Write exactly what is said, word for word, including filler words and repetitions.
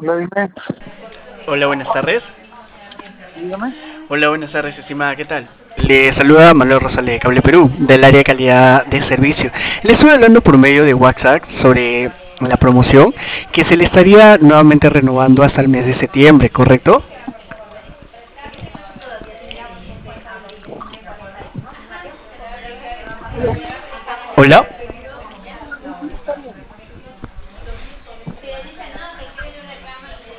Hola, dime, Hola, buenas tardes. dígame. Hola, buenas tardes, estimada, ¿qué tal? Le saluda Manuel Rosales de Cable Perú, del área de calidad de servicio. Le estuve hablando por medio de WhatsApp sobre la promoción que se le estaría nuevamente renovando hasta el mes de septiembre, ¿correcto? Hola.